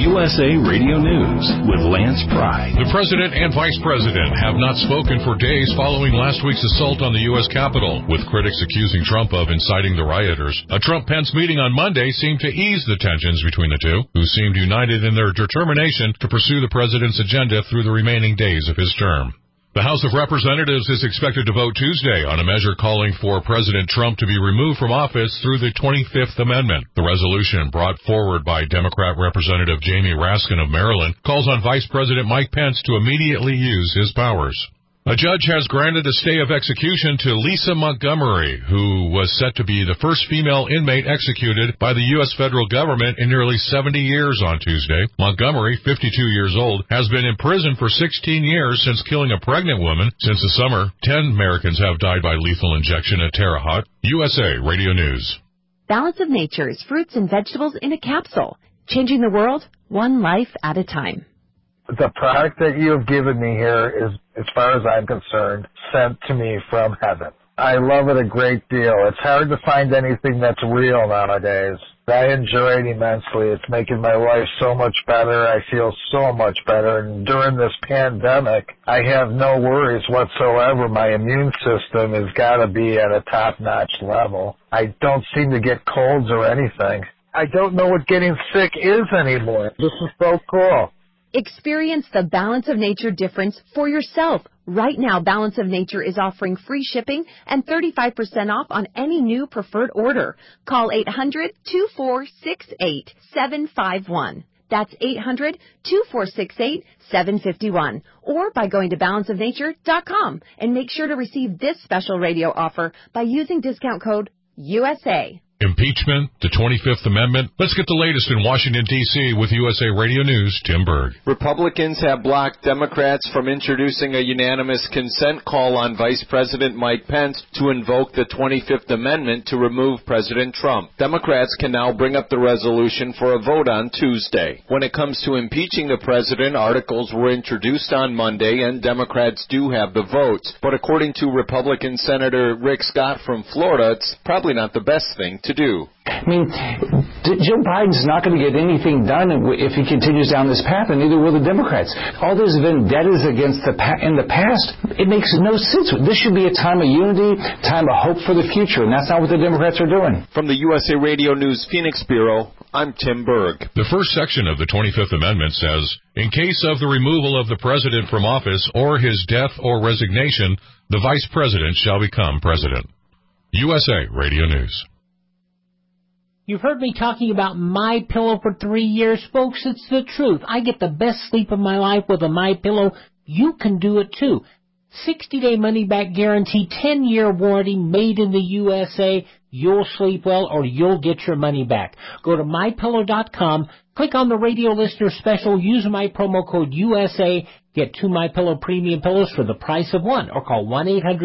USA Radio News with Lance Pry. The president and vice president have not spoken for days following last week's assault on the U.S. Capitol, with critics accusing Trump of inciting the rioters. A Trump-Pence meeting on Monday seemed to ease the tensions between the two, who seemed united in their determination to pursue the president's agenda through the remaining days of his term. The House of Representatives is expected to vote Tuesday on a measure calling for President Trump to be removed from office through the 25th Amendment. The resolution, brought forward by Democrat Representative Jamie Raskin of Maryland, calls on Vice President Mike Pence to immediately use his powers. A judge has granted a stay of execution to Lisa Montgomery, who was set to be the first female inmate executed by the U.S. federal government in nearly 70 years on Tuesday. Montgomery, 52 years old, has been in prison for 16 years since killing a pregnant woman. Since the summer, 10 Americans have died by lethal injection at Terre Haute. USA Radio News. Balance of Nature's fruits and vegetables in a capsule, changing the world one life at a time. The product that you have given me here is, as far as I'm concerned, sent to me from heaven. I love it a great deal. It's hard to find anything that's real nowadays. I enjoy it immensely. It's making my life so much better. I feel so much better. And during this pandemic, I have no worries whatsoever. My immune system has got to be at a top-notch level. I don't seem to get colds or anything. I don't know what getting sick is anymore. This is so cool. Experience the Balance of Nature difference for yourself. Right now, Balance of Nature is offering free shipping and 35% off on any new preferred order. Call 800-2468-751. That's 800-2468-751. Or by going to balanceofnature.com and make sure to receive this special radio offer by using discount code USA. Impeachment, the 25th Amendment. Let's get the latest in Washington, D.C. with USA Radio News, Tim Berg. Republicans have blocked Democrats from introducing a unanimous consent call on Vice President Mike Pence to invoke the 25th Amendment to remove President Trump. Democrats can now bring up the resolution for a vote on Tuesday. When it comes to impeaching the president, articles were introduced on Monday, and Democrats do have the votes. But according to Republican Senator Rick Scott from Florida, it's probably not the best thing to do. I mean, Joe Biden's not going to get anything done if he continues down this path, and neither will the Democrats. All those vendettas against in the past, it makes no sense. This should be a time of unity, time of hope for the future, and that's not what the Democrats are doing. From the USA Radio News Phoenix Bureau, I'm Tim Berg. The first section of the 25th Amendment says, in case of the removal of the president from office or his death or resignation, the vice president shall become president. USA Radio News. You've heard me talking about MyPillow for 3 years, folks. It's the truth. I get the best sleep of my life with a MyPillow. You can do it too. 60-day money-back guarantee, 10-year warranty, made in the USA. You'll sleep well or you'll get your money back. Go to MyPillow.com, click on the radio listener special, use my promo code USA, get 2 MyPillow premium pillows for the price of one, or call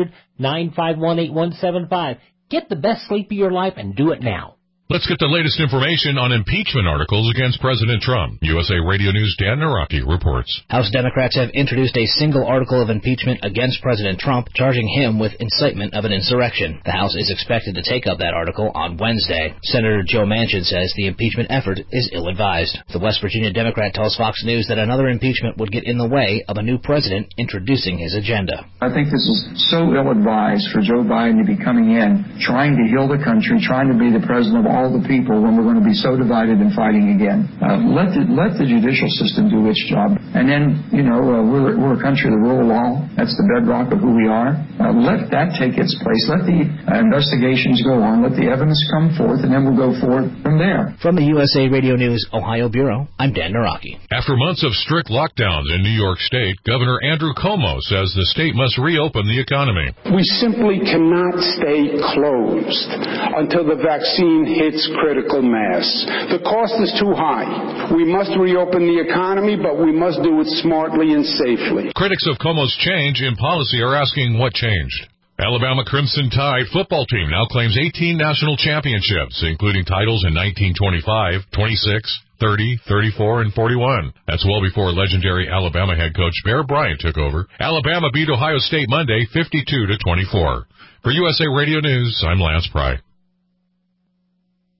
1-800-951-8175. Get the best sleep of your life and do it now. Let's get the latest information on impeachment articles against President Trump. USA Radio News' Dan Naraki reports. House Democrats have introduced a single article of impeachment against President Trump, charging him with incitement of an insurrection. The House is expected to take up that article on Wednesday. Senator Joe Manchin says the impeachment effort is ill-advised. The West Virginia Democrat tells Fox News that another impeachment would get in the way of a new president introducing his agenda. I think this is so ill-advised for Joe Biden to be coming in, trying to heal the country, trying to be the president of all the people when we're going to be so divided and fighting again. Let the judicial system do its job. And then, we're a country of the rule of law. That's the bedrock of who we are. Let that take its place. Let the investigations go on. Let the evidence come forth, and then we'll go forward from there. From the USA Radio News Ohio Bureau, I'm Dan Naraki. After months of strict lockdowns in New York State, Governor Andrew Cuomo says the state must reopen the economy. We simply cannot stay closed until the vaccine hits critical mass. The cost is too high. We must reopen the economy, but we must do it smartly and safely. Critics of Cuomo's change in policy are asking what changed. Alabama Crimson Tide football team now claims 18 national championships, including titles in 1925, 26, 30, 34, and 41. That's well before legendary Alabama head coach Bear Bryant took over. Alabama beat Ohio State Monday 52-24. For USA Radio News, I'm Lance Pry.